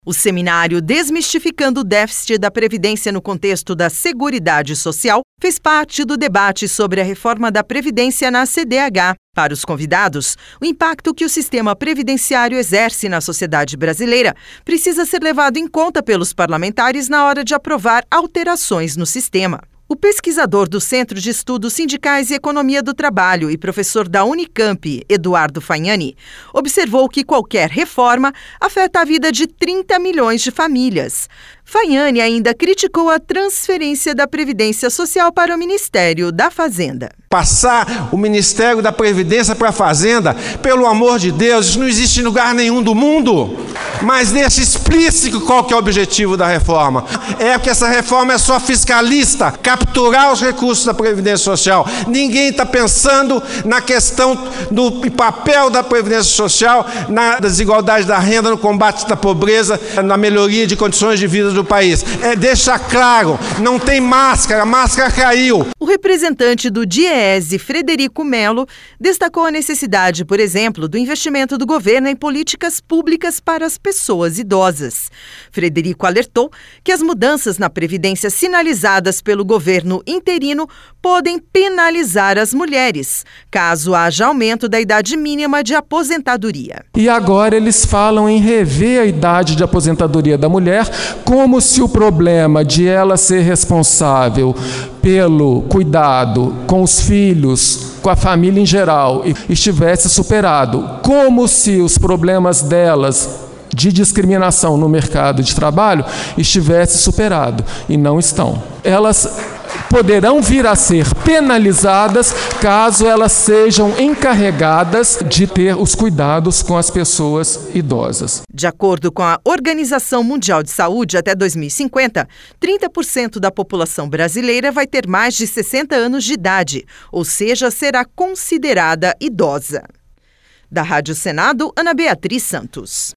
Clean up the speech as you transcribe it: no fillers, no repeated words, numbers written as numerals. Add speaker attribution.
Speaker 1: O seminário Desmistificando o Déficit da Previdência no Contexto da Seguridade Social fez parte do debate sobre a reforma da Previdência na CDH. Para os convidados, o impacto que o sistema previdenciário exerce na sociedade brasileira precisa ser levado em conta pelos parlamentares na hora de aprovar alterações no sistema. O pesquisador do Centro de Estudos Sindicais e Economia do Trabalho e professor da Unicamp, Eduardo Fagnani, observou que qualquer reforma afeta a vida de 30 milhões de famílias. Fagnani ainda criticou a transferência da Previdência Social para o Ministério da Fazenda.
Speaker 2: Passar o Ministério da Previdência para a Fazenda, pelo amor de Deus, isso não existe em lugar nenhum do mundo. Mas deixa explícito qual que é o objetivo da reforma. É que essa reforma é só fiscalista, capturar os recursos da Previdência Social. Ninguém está pensando na questão do papel da Previdência Social, na desigualdade da renda, no combate da pobreza, na melhoria de condições de vida do país. Deixa claro, não tem máscara, a máscara caiu.
Speaker 1: O representante do DIEESE, Frederico Melo, destacou a necessidade, por exemplo, do investimento do governo em políticas públicas para as pessoas idosas. Frederico alertou que as mudanças na Previdência sinalizadas pelo governo interino podem penalizar as mulheres, caso haja aumento da idade mínima de aposentadoria.
Speaker 3: E agora eles falam em rever a idade de aposentadoria da mulher, como se o problema de ela ser responsável pelo cuidado com os filhos, com a família em geral, estivesse superado, como se os problemas delas de discriminação no mercado de trabalho estivesse superado, e não estão. Elas poderão vir a ser penalizadas caso elas sejam encarregadas de ter os cuidados com as pessoas idosas.
Speaker 1: De acordo com a Organização Mundial de Saúde, até 2050, 30% da população brasileira vai ter mais de 60 anos de idade, ou seja, será considerada idosa. Da Rádio Senado, Ana Beatriz Santos.